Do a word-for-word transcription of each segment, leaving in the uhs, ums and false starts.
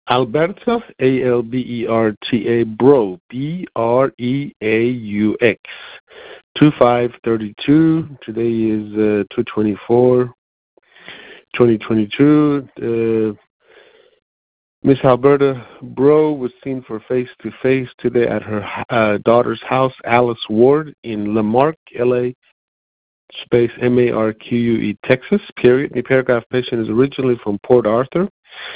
Alberta, A L B E R T A, Bro, B R E A U X, two five thirty-two. Today is uh, two twenty-four, twenty twenty-two. Uh, Miss Alberta Bro was seen for face-to-face today at her uh, daughter's house, Alice Ward, in Lamarck, L A, space M A R Q U E, Texas, period. The paragraph patient is originally from Port Arthur.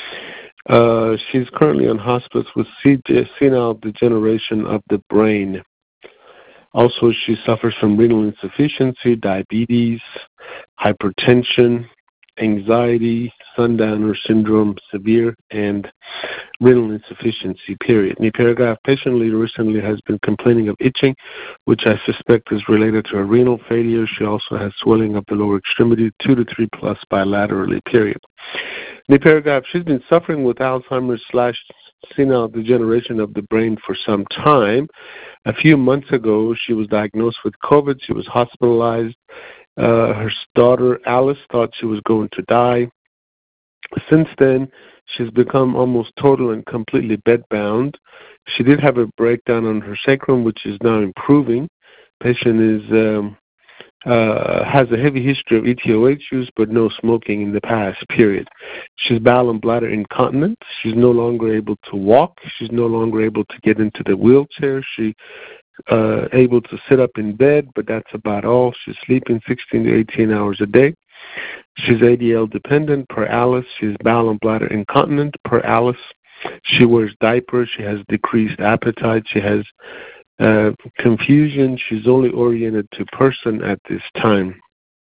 Uh, she's currently on hospice with senile degeneration of the brain. Also, she suffers from renal insufficiency, diabetes, hypertension, anxiety, sundowner syndrome, severe, and renal insufficiency, period. In the paragraph, patient recently has been complaining of itching, which I suspect is related to a renal failure. She also has swelling of the lower extremity, two to three plus bilaterally, period. In the paragraph, she's been suffering with Alzheimer's slash senile degeneration of the brain for some time. A few months ago, she was diagnosed with COVID. She was hospitalized. Uh, her daughter, Alice, thought she was going to die. Since then, she's become almost total and completely bedbound. She did have a breakdown on her sacrum, which is now improving. Patient is um, uh, has a heavy history of E T O H use, but no smoking in the past, period. She's bowel and bladder incontinent. She's no longer able to walk. She's no longer able to get into the wheelchair. She uh, able to sit up in bed, but that's about all. She's sleeping sixteen to eighteen hours a day. She's A D L dependent per Alice. She's bowel and bladder incontinent per Alice. She wears diapers. She has decreased appetite. She has uh, confusion. She's only oriented to person at this time.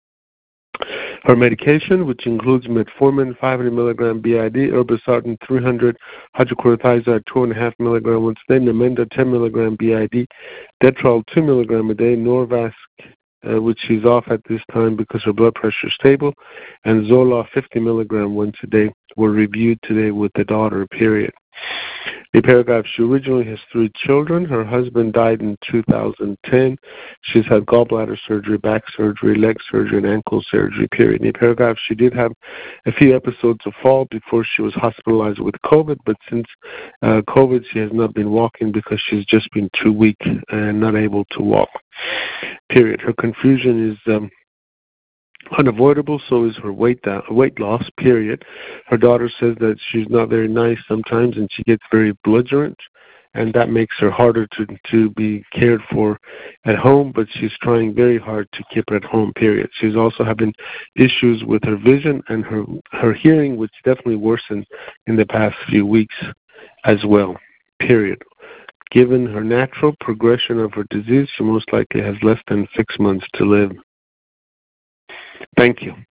Her medication, which includes metformin five hundred milligram B I D, irbesartan three hundred, hydrochlorothiazide two point five milligram once a day, Namenda ten milligram B I D, Detrol two milligram a day, Norvasc, uh, which she's off at this time because her blood pressure is stable, and Zoloft fifty milligram once a day were reviewed today with the daughter, period. The paragraph, she originally has three children. Her husband died in two thousand ten. She's had gallbladder surgery, back surgery, leg surgery, and ankle surgery, period. In the paragraph, she did have a few episodes of fall before she was hospitalized with COVID, but since uh, COVID, she has not been walking because she's just been too weak and not able to walk, period. Her confusion is um, unavoidable, so is her weight down, weight loss, period. Her daughter says that she's not very nice sometimes and she gets very belligerent, and that makes her harder to, to be cared for at home, but she's trying very hard to keep her at home, period. She's also having issues with her vision and her, her hearing, which definitely worsened in the past few weeks as well, period. Given her natural progression of her disease, she most likely has less than six months to live. Thank you.